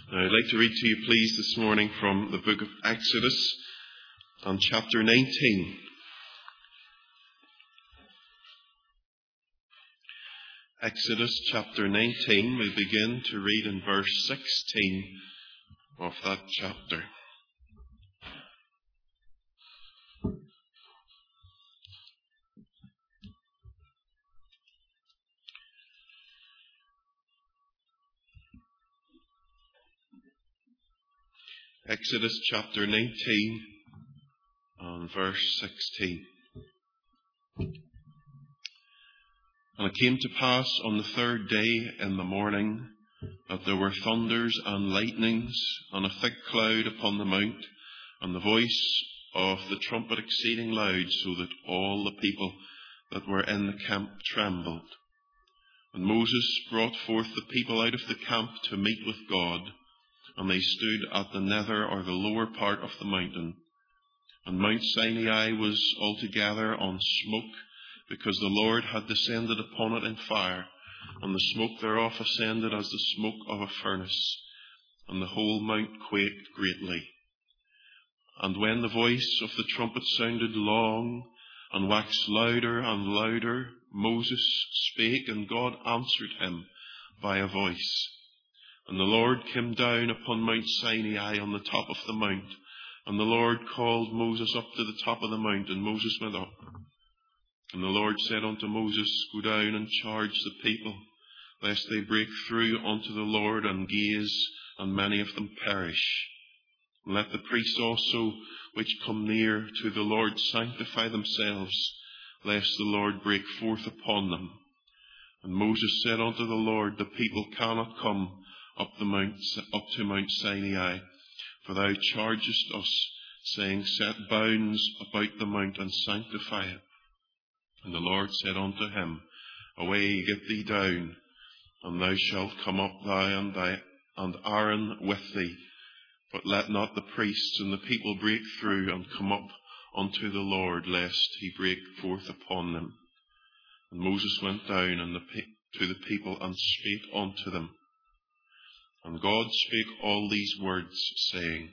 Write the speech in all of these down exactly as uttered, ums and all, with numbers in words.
Now, I'd like to read to you, please, this morning from the book of Exodus and chapter nineteen. Exodus chapter nineteen, we begin to read in verse sixteen of that chapter. Exodus chapter nineteen and verse sixteen. And it came to pass on the third day in the morning that there were thunders and lightnings and a thick cloud upon the mount, and the voice of the trumpet exceeding loud, so that all the people that were in the camp trembled. And Moses brought forth the people out of the camp to meet with God. And they stood at the nether or the lower part of the mountain. And Mount Sinai was altogether on smoke, because the Lord had descended upon it in fire, and the smoke thereof ascended as the smoke of a furnace, and the whole mount quaked greatly. And when the voice of the trumpet sounded long, and waxed louder and louder, Moses spake, and God answered him by a voice. And the Lord came down upon Mount Sinai on the top of the mount. And the Lord called Moses up to the top of the mount, and Moses went up. And the Lord said unto Moses, Go down and charge the people, lest they break through unto the Lord and gaze, and many of them perish. And let the priests also which come near to the Lord sanctify themselves, lest the Lord break forth upon them. And Moses said unto the Lord, The people cannot come up the mount, up to Mount Sinai, for thou chargest us, saying, Set bounds about the mount and sanctify it. And the Lord said unto him, Away, get thee down, and thou shalt come up, thou and thy and Aaron with thee. But let not the priests and the people break through and come up unto the Lord, lest he break forth upon them. And Moses went down and the, to the people and spake unto them. And God spake all these words, saying,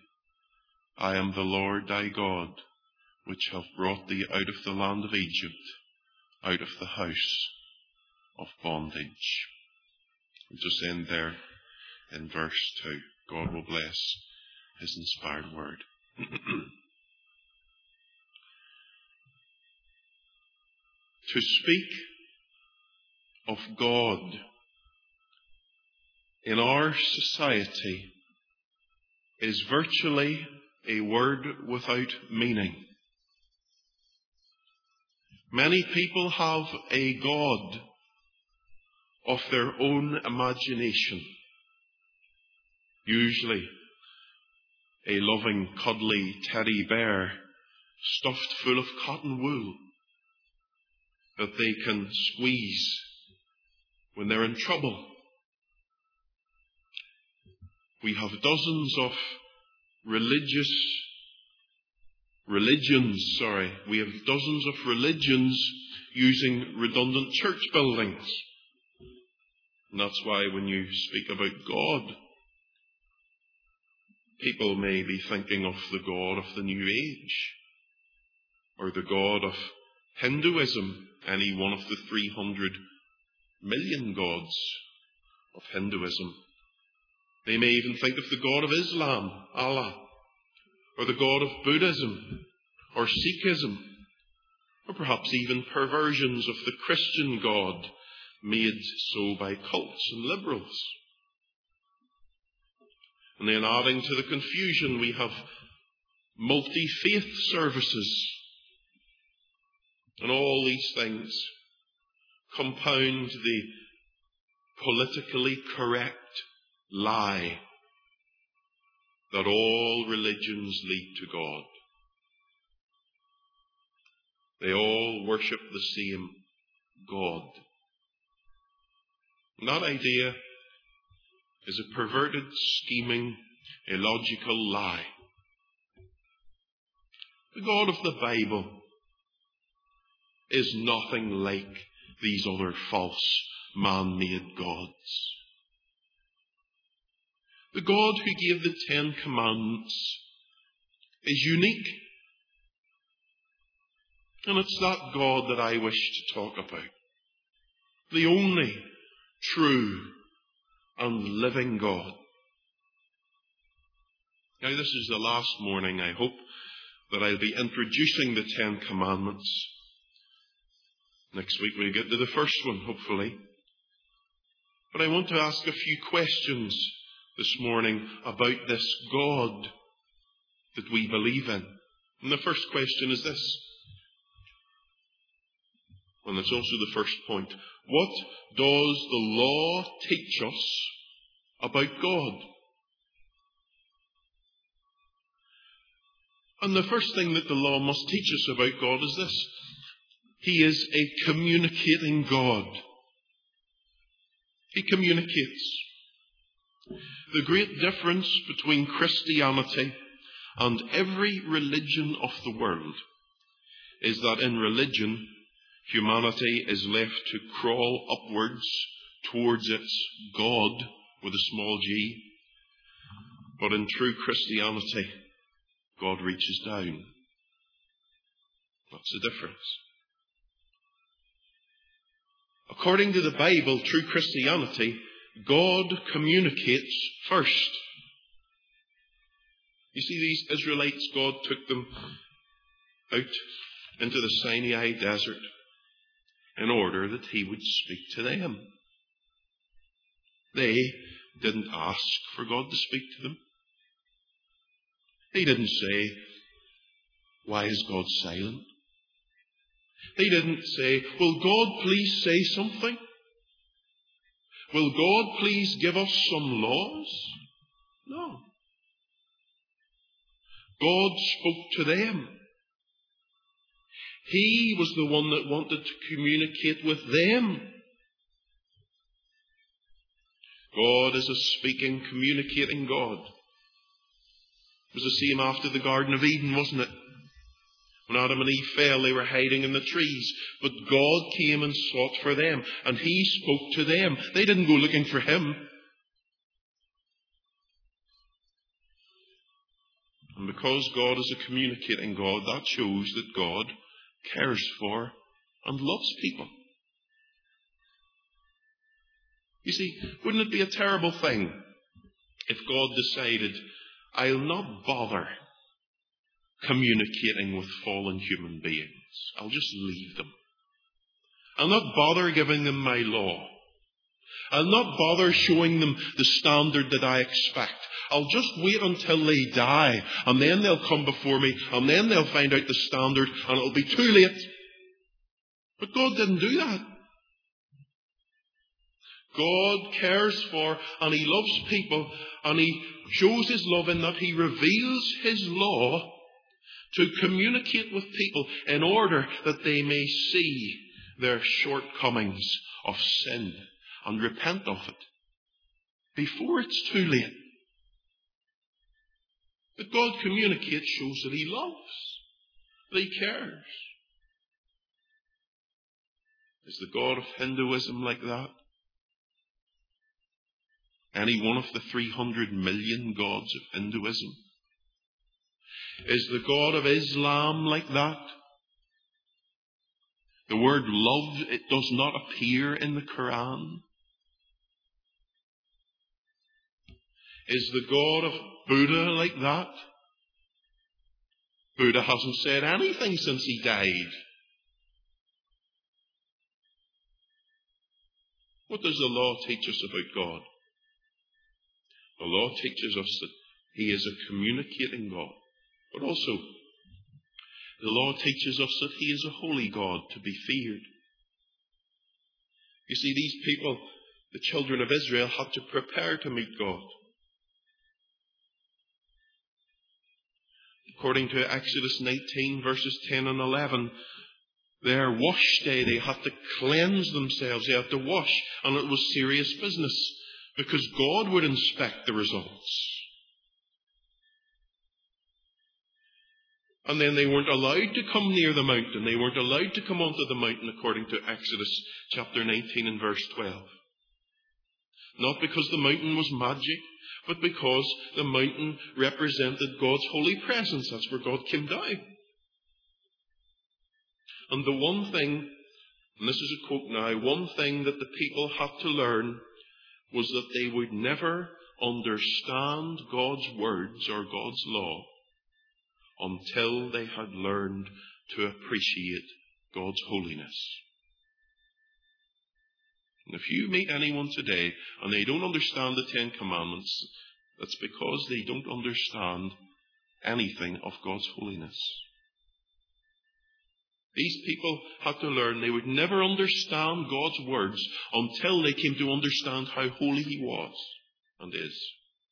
I am the Lord thy God, which have brought thee out of the land of Egypt, out of the house of bondage. We'll just end there in verse two. God will bless his inspired word. To speak of God in our society is virtually a word without meaning. Many people have a God of their own imagination, usually a loving, cuddly teddy bear stuffed full of cotton wool that they can squeeze when they're in trouble. We have dozens of religious religions, sorry, we have dozens of religions using redundant church buildings. And that's why when you speak about God, people may be thinking of the God of the New Age, or the God of Hinduism, any one of the three hundred million gods of Hinduism. They may even think of the God of Islam, Allah, or the God of Buddhism, or Sikhism, or perhaps even perversions of the Christian God made so by cults and liberals. And then adding to the confusion, we have multi-faith services. And all these things compound the politically correct lie that all religions lead to God. They all worship the same God. And that idea is a perverted, scheming, illogical lie. The God of the Bible is nothing like these other false man-made gods. The God who gave the Ten Commandments is unique. And it's that God that I wish to talk about. The only true and living God. Now, this is the last morning, I hope, that I'll be introducing the Ten Commandments. Next week we'll get to the first one, hopefully. But I want to ask a few questions this morning about this God that we believe in. And the first question is this, and it's also the first point. What does the law teach us about God? And the first thing that the law must teach us about God is this. He is a communicating God. He communicates. The great difference between Christianity and every religion of the world is that in religion, humanity is left to crawl upwards towards its God with a small g. But in true Christianity, God reaches down. That's the difference. According to the Bible, true Christianity, God communicates first. You see, these Israelites, God took them out into the Sinai desert in order that He would speak to them. They didn't ask for God to speak to them. They didn't say, "Why is God silent?" They didn't say, "Will God please say something? Will God please give us some laws?" No. God spoke to them. He was the one that wanted to communicate with them. God is a speaking, communicating God. It was the same after the Garden of Eden, wasn't it? When Adam and Eve fell, they were hiding in the trees. But God came and sought for them, and He spoke to them. They didn't go looking for Him. And because God is a communicating God, that shows that God cares for and loves people. You see, wouldn't it be a terrible thing if God decided, "I'll not bother communicating with fallen human beings. I'll just leave them. I'll not bother giving them my law. I'll not bother showing them the standard that I expect. I'll just wait until they die, and then they'll come before me, and then they'll find out the standard, and it'll be too late." But God didn't do that. God cares for and He loves people, and He shows His love in that He reveals His law to communicate with people in order that they may see their shortcomings of sin and repent of it before it's too late. But God communicates shows that He loves, that He cares. Is the God of Hinduism like that? Any one of the three hundred million gods of Hinduism? Is the God of Islam like that? The word love, it does not appear in the Quran. Is the God of Buddha like that? Buddha hasn't said anything since he died. What does the law teach us about God? The law teaches us that He is a communicating God. But also, the law teaches us that He is a holy God to be feared. You see, these people, the children of Israel, had to prepare to meet God. According to Exodus nineteen, verses ten and eleven, their wash day, they had to cleanse themselves. They had to wash, and it was serious business, because God would inspect the results. And then they weren't allowed to come near the mountain. They weren't allowed to come onto the mountain, according to Exodus chapter nineteen and verse twelve. Not because the mountain was magic, but because the mountain represented God's holy presence. That's where God came down. And the one thing, and this is a quote now, one thing that the people had to learn was that they would never understand God's words or God's law until they had learned to appreciate God's holiness. And if you meet anyone today and they don't understand the Ten Commandments, that's because they don't understand anything of God's holiness. These people had to learn they would never understand God's words until they came to understand how holy He was and is.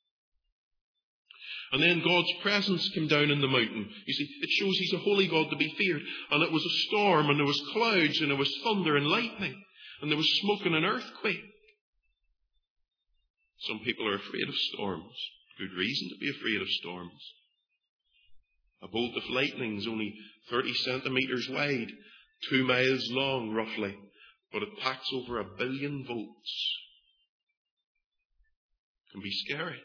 And then God's presence came down in the mountain. You see, it shows He's a holy God to be feared. And it was a storm, and there was clouds, and there was thunder and lightning, and there was smoke and an earthquake. Some people are afraid of storms. Good reason to be afraid of storms. A bolt of lightning is only thirty centimetres wide, two miles long roughly, but it packs over a billion volts. It can be scary.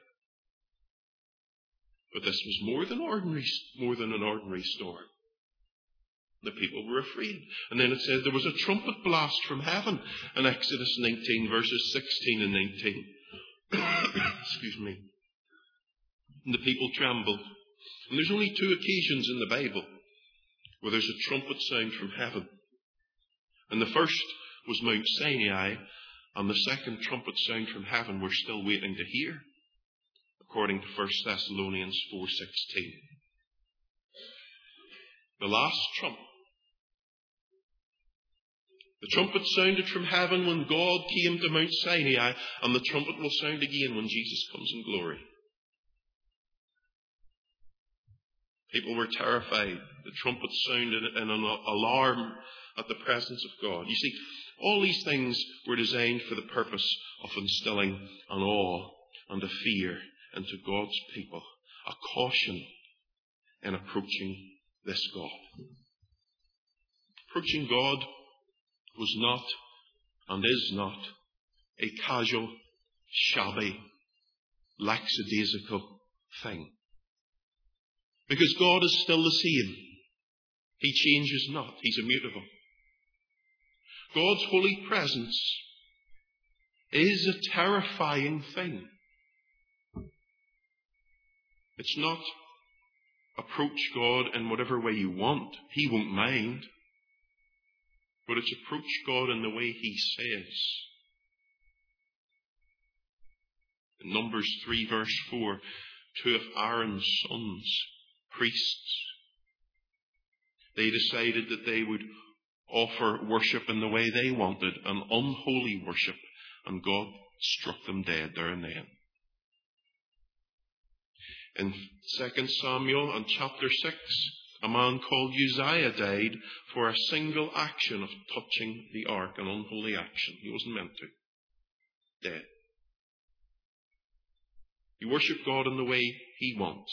But this was more than ordinary, more than an ordinary storm. The people were afraid. And then it says there was a trumpet blast from heaven in Exodus nineteen, verses sixteen and nineteen. Excuse me. And the people trembled. And there's only two occasions in the Bible where there's a trumpet sound from heaven. And the first was Mount Sinai, and the second trumpet sound from heaven we're still waiting to hear, according to First Thessalonians four sixteen. The last trump. The trumpet sounded from heaven when God came to Mount Sinai, and the trumpet will sound again when Jesus comes in glory. People were terrified. The trumpet sounded in an alarm at the presence of God. You see, all these things were designed for the purpose of instilling an awe and a fear into God's people, a caution in approaching this God. Approaching God was not and is not a casual, shabby, lackadaisical thing. Because God is still the same. He changes not. He's immutable. God's holy presence is a terrifying thing. It's not approach God in whatever way you want. He won't mind. But it's approach God in the way He says. In Numbers three verse four, two of Aaron's sons, priests, they decided that they would offer worship in the way they wanted, an unholy worship, and God struck them dead there and then. In Second Samuel and chapter six, a man called Uzziah died for a single action of touching the ark, an unholy action. He wasn't meant to. Dead. You worship God in the way He wants.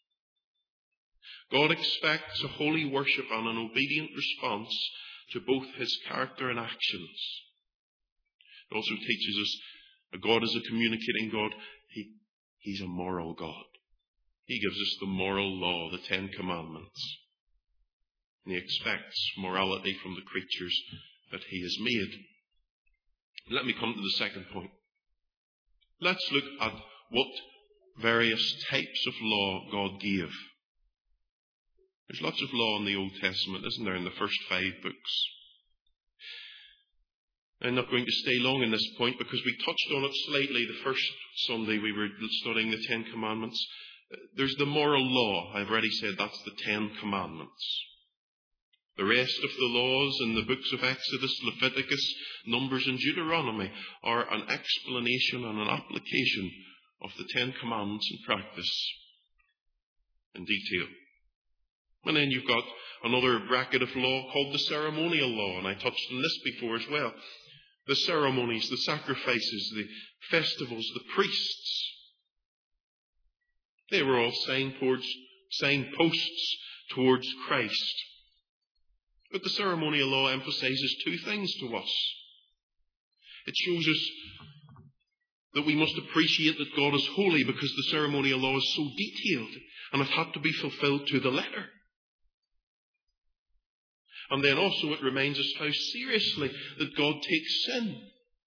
God expects a holy worship and an obedient response to both His character and actions. It also teaches us that God is a communicating God. He, He's a moral God. He gives us the moral law, the Ten Commandments. And He expects morality from the creatures that He has made. Let me come to the second point. Let's look at what various types of law God gave. There's lots of law in the Old Testament, isn't there, in the first five books. I'm not going to stay long in this point because we touched on it slightly the first Sunday we were studying the Ten Commandments. There's the moral law. I've already said that's the Ten Commandments. The rest of the laws in the books of Exodus, Leviticus, Numbers and Deuteronomy are an explanation and an application of the Ten Commandments in practice, in detail. And then you've got another bracket of law called the ceremonial law, and I touched on this before as well. The ceremonies, the sacrifices, the festivals, the priests, they were all signposts, signposts towards Christ. But the ceremonial law emphasizes two things to us. It shows us that we must appreciate that God is holy because the ceremonial law is so detailed and it had to be fulfilled to the letter. And then also it reminds us how seriously that God takes sin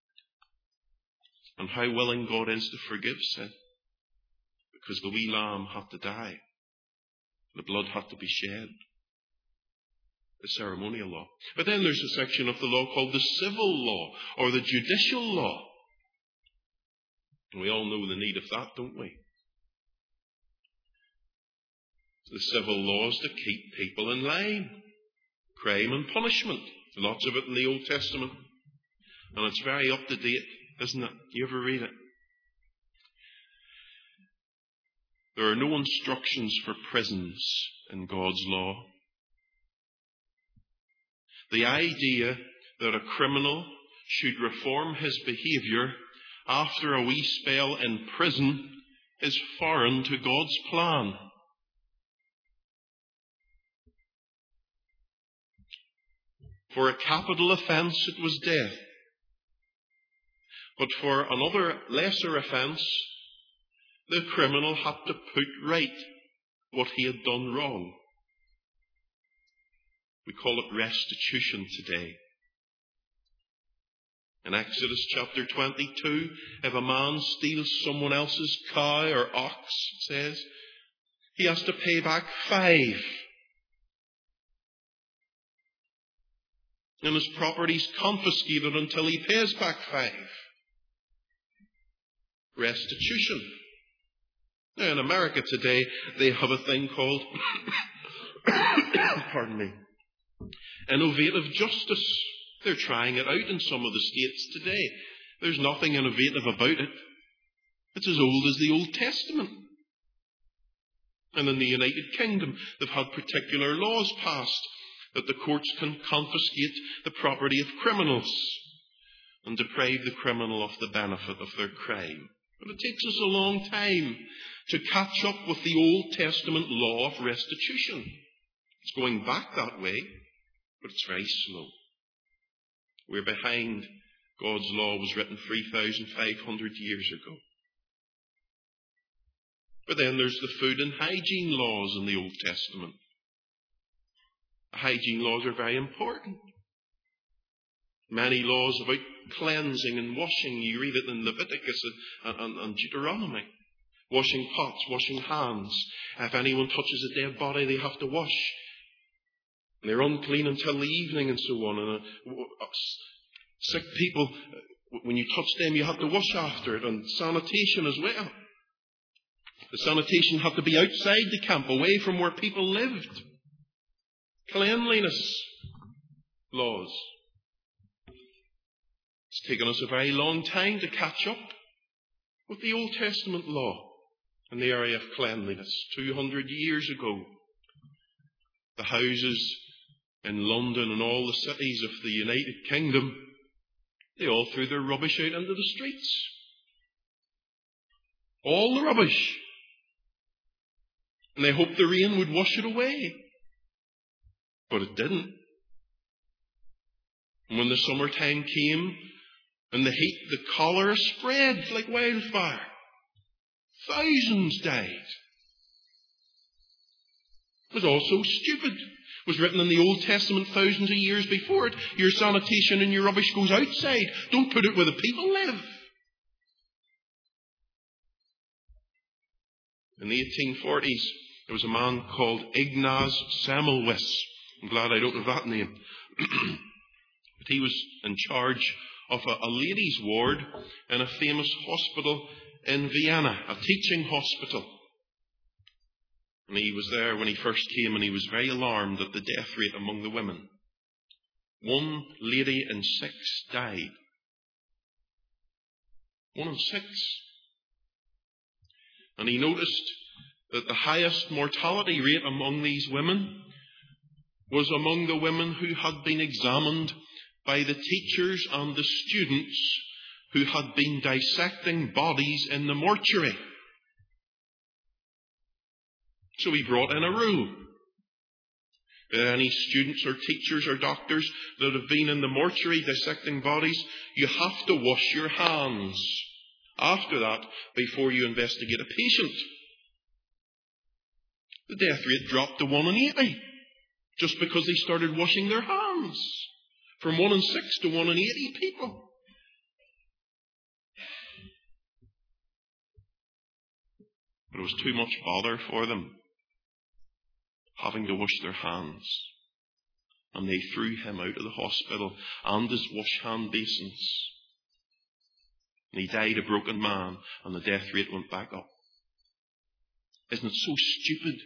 and how willing God is to forgive sin, because the wee lamb had to die. The blood had to be shed. The ceremonial law. But then there's a section of the law called the civil law or the judicial law. And we all know the need of that, don't we? The civil laws to keep people in line. Crime and punishment. Lots of it in the Old Testament. And it's very up to date, isn't it? You ever read it? There are no instructions for prisons in God's law. The idea that a criminal should reform his behaviour after a wee spell in prison is foreign to God's plan. For a capital offence it was death. But for another lesser offence, the criminal had to put right what he had done wrong. We call it restitution today. In Exodus chapter twenty-two, if a man steals someone else's cow or ox, it says, he has to pay back five. And his property's confiscated until he pays back five. Restitution. Now in America today, they have a thing called, pardon me, innovative justice. They're trying it out in some of the states today. There's nothing innovative about it. It's as old as the Old Testament. And in the United Kingdom, they've had particular laws passed that the courts can confiscate the property of criminals and deprive the criminal of the benefit of their crime. But it takes us a long time to catch up with the Old Testament law of restitution. It's going back that way, but it's very slow. We're behind. God's law was written three thousand five hundred years ago. But then there's the food and hygiene laws in the Old Testament. The hygiene laws are very important. Many laws about cleansing and washing. You read it in Leviticus and, and, and Deuteronomy. Washing pots, washing hands. If anyone touches a dead body, they have to wash. And they're unclean until the evening and so on. And uh, sick people, when you touch them, you have to wash after it. And sanitation as well. The sanitation had to be outside the camp, away from where people lived. Cleanliness laws. It's taken us a very long time to catch up with the Old Testament law in the area of cleanliness. Two hundred years ago, the houses in London and all the cities of the United Kingdom, they all threw their rubbish out into the streets. All the rubbish. And they hoped the rain would wash it away. But it didn't. And when the summertime came and the heat, the cholera spread like wildfire. Thousands died. It was all so stupid. It was written in the Old Testament thousands of years before it. Your sanitation and your rubbish goes outside. Don't put it where the people live. In the eighteen forties, there was a man called Ignaz Semmelweis. I'm glad I don't know that name. But he was in charge of a, a ladies' ward in a famous hospital in Vienna, a teaching hospital. And he was there when he first came, and he was very alarmed at the death rate among the women. One lady in six died. One in six. And he noticed that the highest mortality rate among these women was among the women who had been examined by the teachers and the students who had been dissecting bodies in the mortuary. So he brought in a rule. Any students or teachers or doctors that have been in the mortuary dissecting bodies, you have to wash your hands after that before you investigate a patient. The death rate dropped to one in eighty just because they started washing their hands. From one in six to one in eighty people. But it was too much bother for them having to wash their hands. And they threw him out of the hospital and his wash hand basins. And he died a broken man, and the death rate went back up. Isn't it so stupid?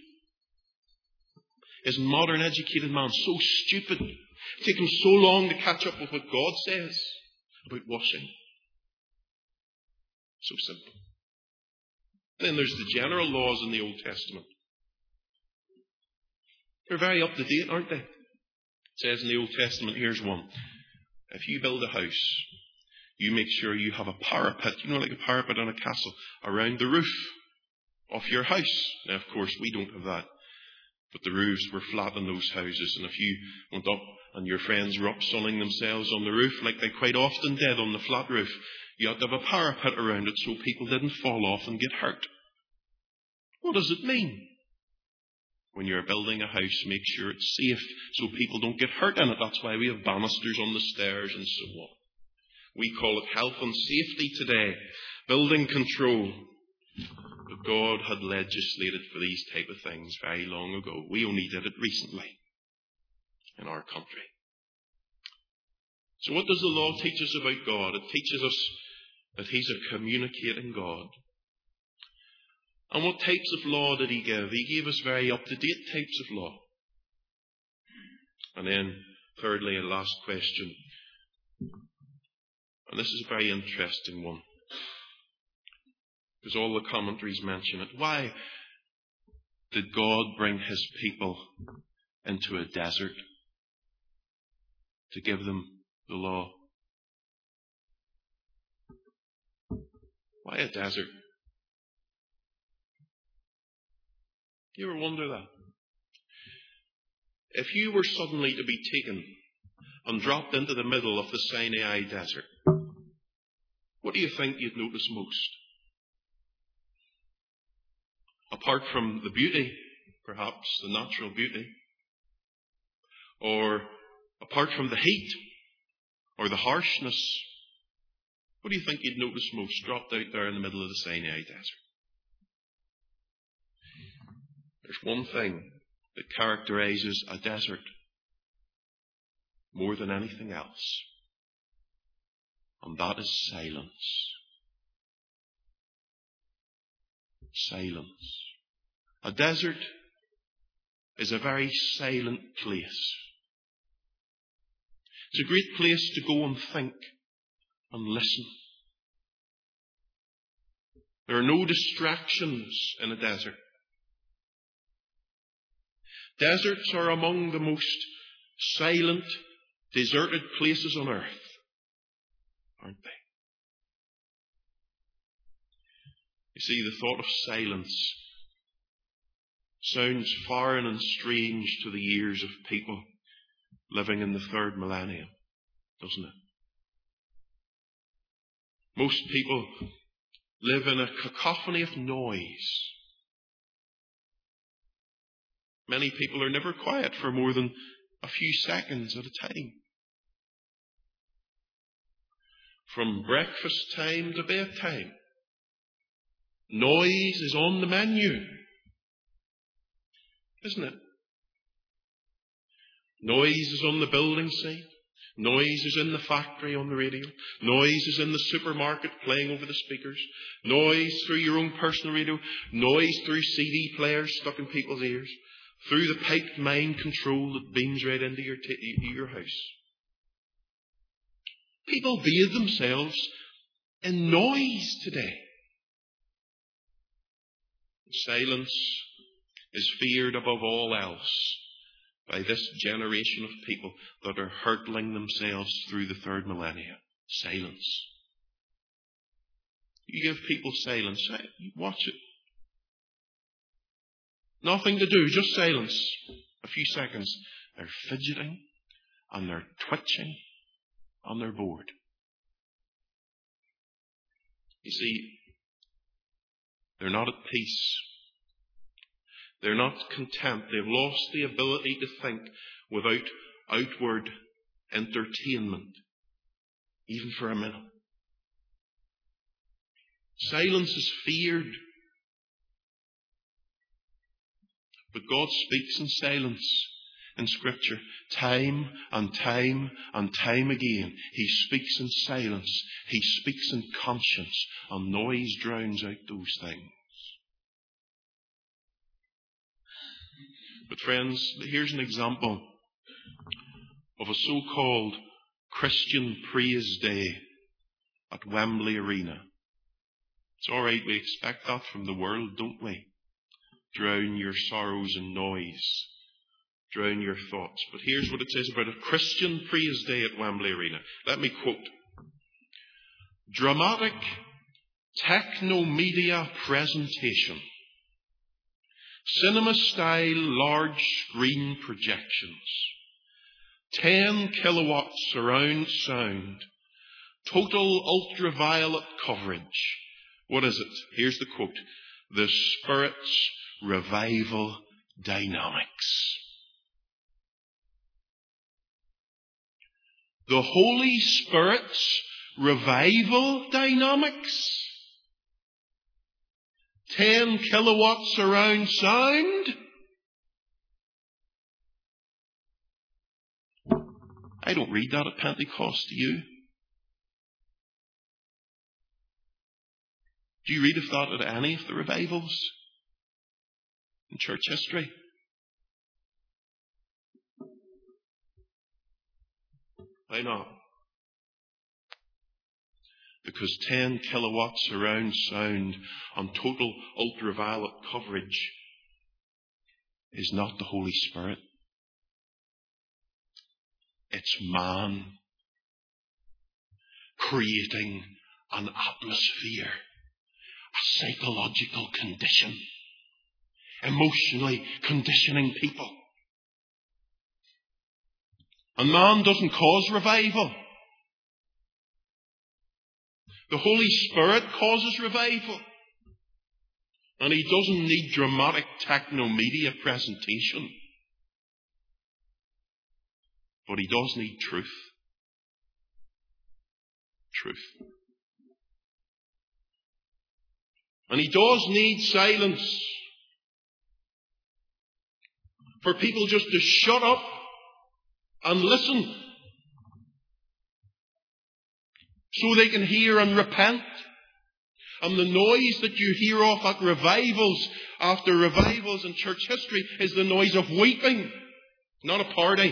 Isn't modern educated man so stupid? It's taken so long to catch up with what God says about washing. So simple. Then there's the general laws in the Old Testament. They're very up to date, aren't they? It says in the Old Testament, here's one. If you build a house, you make sure you have a parapet, you know, like a parapet on a castle, around the roof of your house. Now, of course, we don't have that. But the roofs were flat in those houses, and if you went up and your friends were up sunning themselves on the roof, like they quite often did on the flat roof, you had to have a parapet around it so people didn't fall off and get hurt. What does it mean? When you're building a house, make sure it's safe so people don't get hurt in it. That's why we have banisters on the stairs and so on. We call it health and safety today, building control. But God had legislated for these type of things very long ago. We only did it recently in our country. So what does the law teach us about God? It teaches us that He's a communicating God. And what types of law did He give? He gave us very up-to-date types of law. And then, thirdly, a last question. And this is a very interesting one. Because all the commentaries mention it. Why did God bring His people into a desert to give them the law? Why a desert? Do you ever wonder that? If you were suddenly to be taken and dropped into the middle of the Sinai desert, what do you think you'd notice most? Apart from the beauty, perhaps, the natural beauty, or apart from the heat, or the harshness, what do you think you'd notice most dropped out there in the middle of the Sinai desert? There's one thing that characterizes a desert more than anything else, and that is silence. Silence. A desert is a very silent place. It's a great place to go and think and listen. There are no distractions in a desert. Deserts are among the most silent, deserted places on earth, aren't they? You see, the thought of silence sounds foreign and strange to the ears of people living in the third millennium, doesn't it? Most people live in a cacophony of noise. Many people are never quiet for more than a few seconds at a time. From breakfast time to bedtime, noise is on the menu, isn't it? Noise is on the building site. Noise is in the factory on the radio. Noise is in the supermarket playing over the speakers. Noise through your own personal radio. Noise through C D players stuck in people's ears. Through the piped mind control that beams right into your, t- your house. People bathe themselves in noise today. Silence is feared above all else by this generation of people that are hurtling themselves through the third millennium. Silence. You give people silence, watch it. Nothing to do, just silence. A few seconds. They're fidgeting, and they're twitching, and they're bored. You see, they're not at peace. They're not content. They've lost the ability to think without outward entertainment, even for a minute. Silence is feared. But God speaks in silence in Scripture. Time and time and time again. He speaks in silence. He speaks in conscience. And noise drowns out those things. But friends, here's an example of a so-called Christian praise day at Wembley Arena. It's all right, we expect that from the world, don't we? Drown your sorrows in noise. Drown your thoughts. But here's what it says about a Christian praise day at Wembley Arena. Let me quote. Dramatic techno-media presentation. Cinema-style large screen projections. ten kilowatt surround sound. Total ultraviolet coverage. What is it? Here's the quote. The Spirit's revival dynamics. The Holy Spirit's revival dynamics. ten kilowatt surround sound. I don't read that at Pentecost, do you? Do you read of that at any of the revivals in church history? Why not? Because ten kilowatt surround sound on total ultraviolet coverage is not the Holy Spirit. It's man creating an atmosphere, a psychological condition, emotionally conditioning people. And man doesn't cause revival. The Holy Spirit causes revival. And he doesn't need dramatic techno-media presentation. But he does need truth. Truth. And he does need silence. For people just to shut up and listen. So they can hear and repent. And the noise that you hear of at revivals, after revivals in church history, is the noise of weeping, not a party.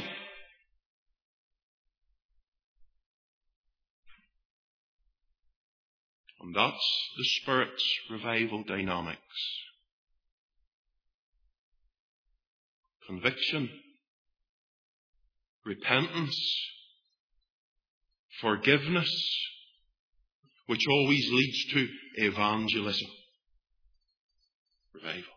And that's the Spirit's revival dynamics. Conviction, repentance, forgiveness, which always leads to evangelism. Revival.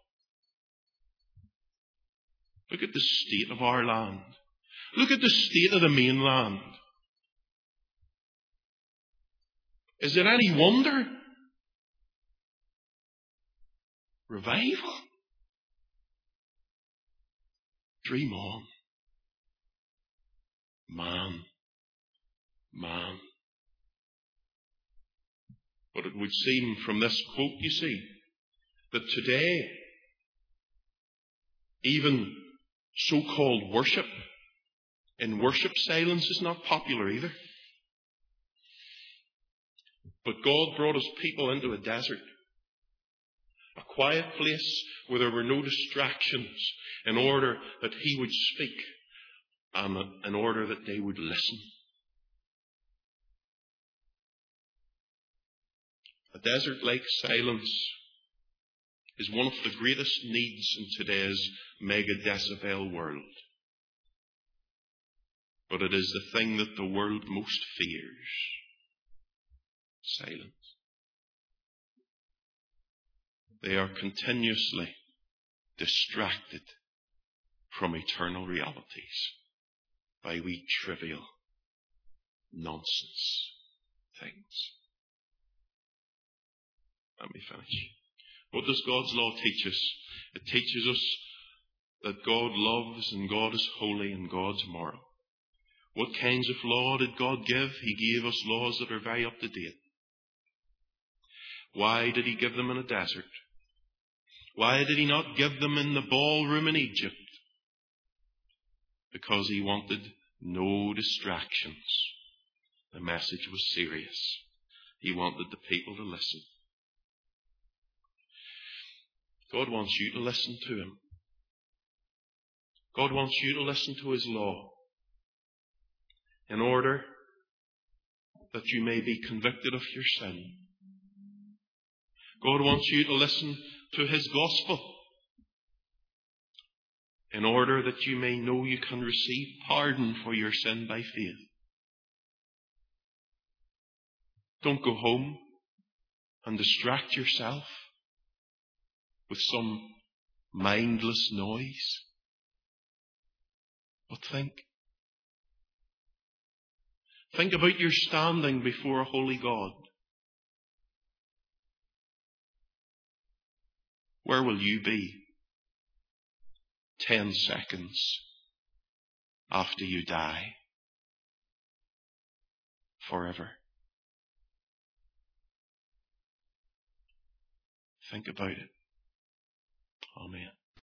Look at the state of our land. Look at the state of the mainland. Is it any wonder? Revival. Dream on. Man. Man. But it would seem from this quote, you see, that today, even so-called worship, in worship silence is not popular either. But God brought his people into a desert, a quiet place where there were no distractions, in order that he would speak and in order that they would listen. A desert-like silence is one of the greatest needs in today's mega-decibel world. But it is the thing that the world most fears. Silence. They are continuously distracted from eternal realities by wee trivial nonsense things. Let me finish. What does God's law teach us? It teaches us that God loves and God is holy and God's moral. What kinds of law did God give? He gave us laws that are very up to date. Why did He give them in a desert? Why did He not give them in the ballroom in Egypt? Because He wanted no distractions. The message was serious. He wanted the people to listen. God wants you to listen to Him. God wants you to listen to His law in order that you may be convicted of your sin. God wants you to listen to His gospel in order that you may know you can receive pardon for your sin by faith. Don't go home and distract yourself with some mindless noise. But think. Think about your standing before a holy God. Where will you be ten seconds after you die? Forever. Think about it. Amen.